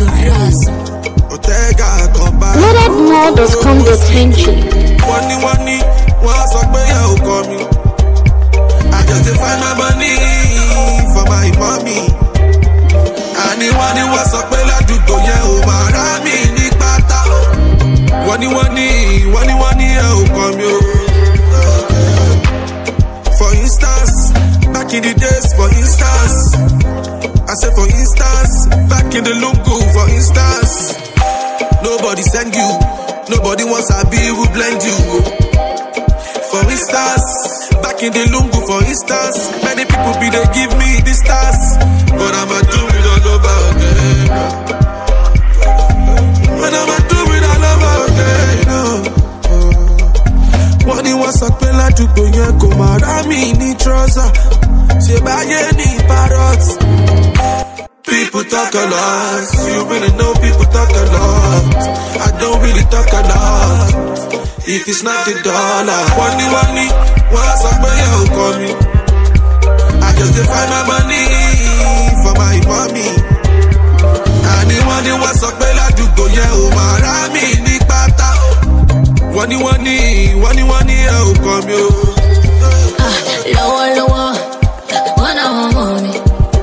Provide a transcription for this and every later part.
Loadedmore.com.ng. Money, what's up, yeah, who call me? I just find my money for my mommy. Anyone what's up, well, I do go, yeah, oh, marami, ni pata. Money, yeah, who call me? For instance, back in the days, for instance, I said for instance, back in the lungu, for instance, nobody send you, nobody wants to be who blend you. For instance, back in the lungu, for instance, many people be they give me distance, but I'ma do it all over again. But I'ma do it all over again. Money was a pela to go yen ko marami ni trouser. Se baye ni parrots. People talk a lot. You really know people talk a lot. I don't really talk a lot. If it's not the dollar, money, what's up, where you call me? I just find my money for my mommy. Anyone what's up, where I do go, yeah, oh, marami ni pata. Money, yeah, who call me? Lower, one hour mommy.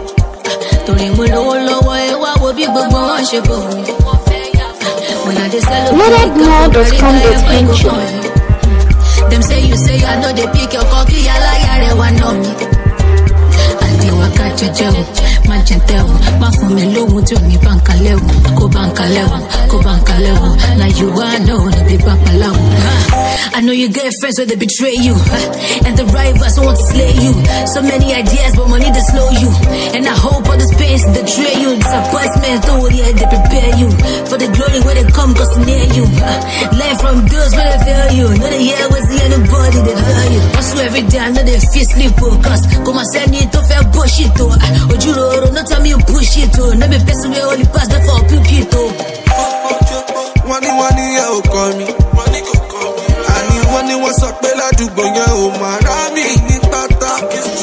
Loadedmore.com.ng. Them say you say I know they pick your cocky, I like one know me. And they work at your job, manchete, my family low to me banka level, go banka level. Now you are know the big papa level. I know you get friends where they betray you, and the rivals want to slay you. So many ideas, but money to slow you. And I hope all this pain to betray you. Disappointments, don't worry, they prepare you for the glory where they come, cause near you. Learn from girls where they fail you. Know they hear what's the anybody they tell you. Also every day I know they feel sleep, cause come and send it to fair bullshit. Ojuro, no tell me you push it. No be best way only pass the for people. Money, yeah, who call me? Money go call me. Money what's up, bella do go, yeah, oh, marami ni pata.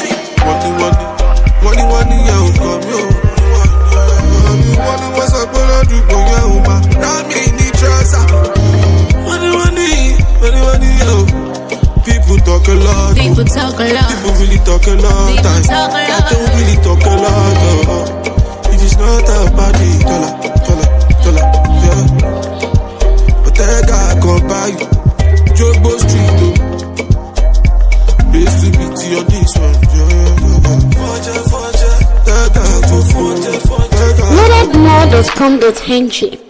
Money, yeah, who call me? Money what's up, bella do go, yeah, oh, marami ni trouser. Money, yeah. People talk a lot. People really talk a lot. I don't really talk a lot. If it's not a party, dollar, yeah. But that guy come buy you. Jogbo Street, base to be on this one. Loadedmore.com.ng.